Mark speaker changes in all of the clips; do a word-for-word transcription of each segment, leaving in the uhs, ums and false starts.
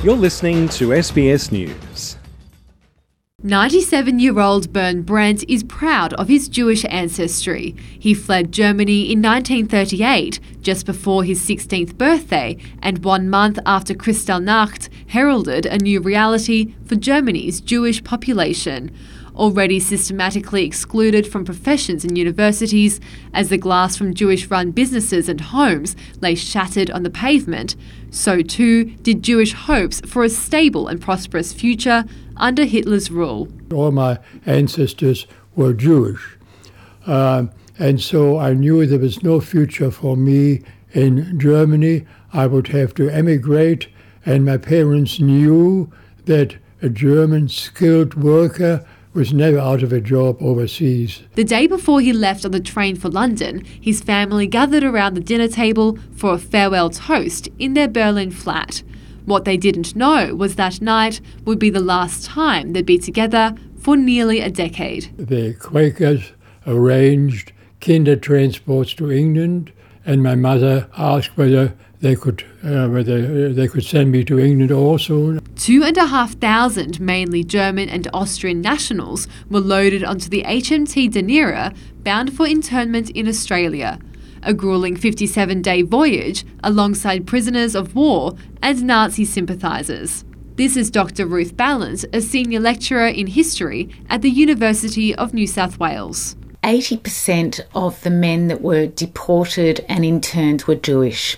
Speaker 1: You're listening to S B S News.
Speaker 2: ninety-seven-year-old Bernd Brandt is proud of his Jewish ancestry. He fled Germany in nineteen thirty-eight, just before his sixteenth birthday, and one month after Kristallnacht heralded a new reality for Germany's Jewish population. Already systematically excluded from professions and universities, as the glass from Jewish-run businesses and homes lay shattered on the pavement, so too did Jewish hopes for a stable and prosperous future under Hitler's rule.
Speaker 3: All my ancestors were Jewish, uh, and so I knew there was no future for me in Germany. I would have to emigrate, and my parents knew that a German skilled worker was never out of a job overseas.
Speaker 2: The day before he left on the train for London, his family gathered around the dinner table for a farewell toast in their Berlin flat. What they didn't know was that night would be the last time they'd be together for nearly a decade.
Speaker 3: The Quakers arranged kinder transports to England, and my mother asked whether they could uh, whether they could send me to England also.
Speaker 2: Two and a half thousand, mainly German and Austrian nationals, were loaded onto the H M T Dunera, bound for internment in Australia. A gruelling fifty-seven-day voyage alongside prisoners of war and Nazi sympathisers. This is Doctor Ruth Ballant, a senior lecturer in history at the University of New South Wales.
Speaker 4: eighty percent of the men that were deported and interned were Jewish.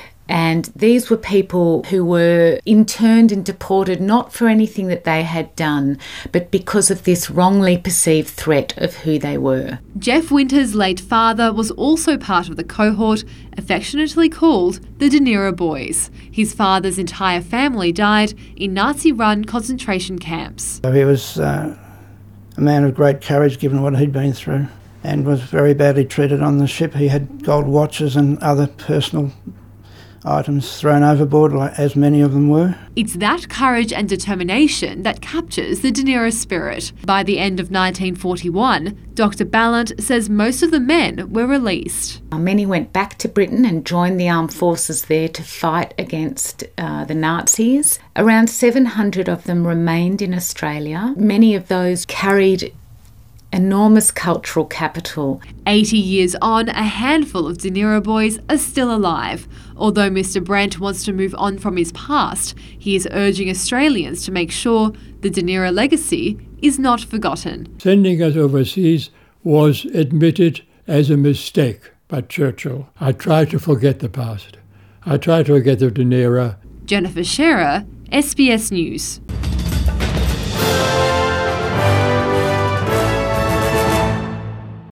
Speaker 4: And these were people who were interned and deported not for anything that they had done, but because of this wrongly perceived threat of who they were.
Speaker 2: Jeff Winter's late father was also part of the cohort, affectionately called the Dunera Boys. His father's entire family died in Nazi-run concentration camps.
Speaker 5: He was uh, a man of great courage given what he'd been through, and was very badly treated on the ship. He had gold watches and other personal items thrown overboard, as many of them were.
Speaker 2: It's that courage and determination that captures the Dunera spirit. By the end of nineteen forty-one, Doctor Ballant says most of the men were released.
Speaker 4: Many went back to Britain and joined the armed forces there to fight against uh, the Nazis. Around seven hundred of them remained in Australia. Many of those carried enormous cultural capital.
Speaker 2: eighty years on, a handful of Dunera boys are still alive. Although Mister Brandt wants to move on from his past, he is urging Australians to make sure the Dunera legacy is not forgotten.
Speaker 3: Sending us overseas was admitted as a mistake by Churchill. I try to forget the past. I try to forget the Dunera.
Speaker 2: Jennifer Shearer, S B S News.